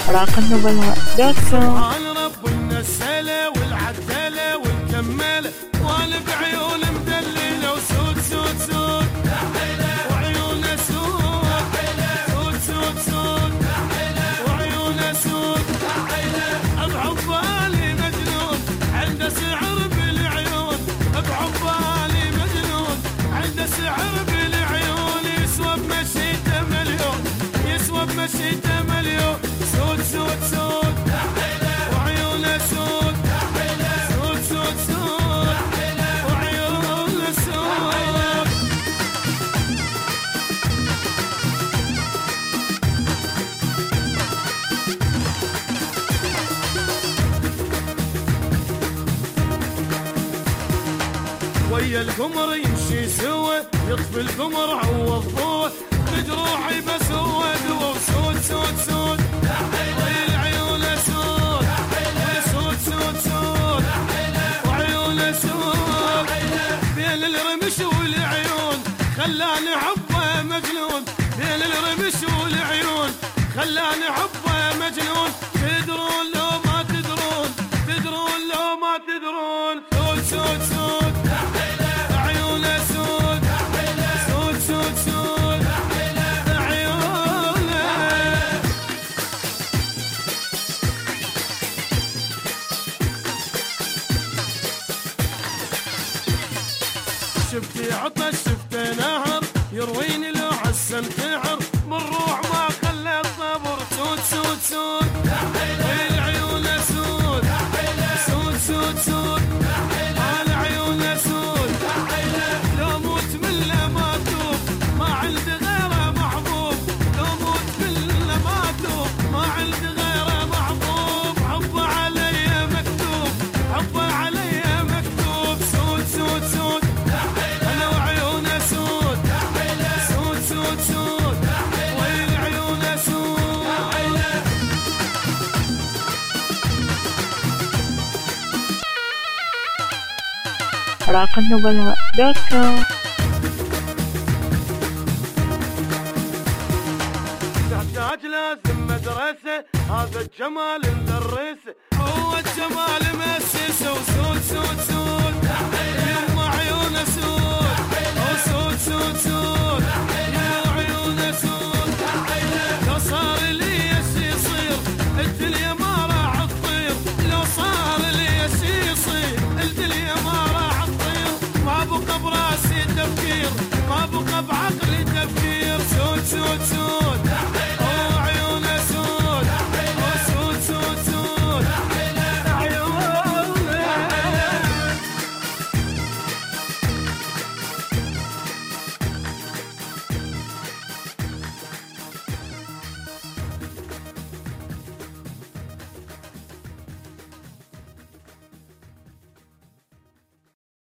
راق النبلاء دوت كوم. سبحان رب النسالة والعدالة والكمالة والب عيون مدللة وسود سود سود وعيونه سود سود سود سود وعيونه سود بحبالي مجنون عنده سعر بالعيون بحبالي مجنون عنده سعر بالعيون يسوى بمشيته مليون يسوى بمشيته مليون سود سود سود وعيونه سود سود سود سود وعيونه سود. ويا القمر يمشي سوا يطفي القمر عوض ضوء بجروحي بسود وسود سود سود وعيونه سود سود سود سود وعيونه سود بين الرمش والعيون خلاني حبه مجنون بين الرمش والعيون خلاني حبه مجنون تدرون لو ما تدرون تدرون لو ما تدرون سود سود سود عيونه سود سود سود سود عيونه. شفتي عطش شفتي نهر يرويني لو حسن شعر بالروح ما خلى الصبر سود سود سود والعيونه سود سود سود سود العيونه سود لو موت من لا ما توب ما عندي غيره محبوب لو موت من لا ما توب ما عندي غيره محبوب حبه علي مكتوب حبه علي مكتوب سود سود سود انا وعيونه سود سود سود سود والعيونه سود. راق النبلاء دوت كوم. تحتاج لازم مدرسة هذا الجمال ندرسه هو الجمال مؤسسه وسود سود سود يما عيونه سود سود سود سود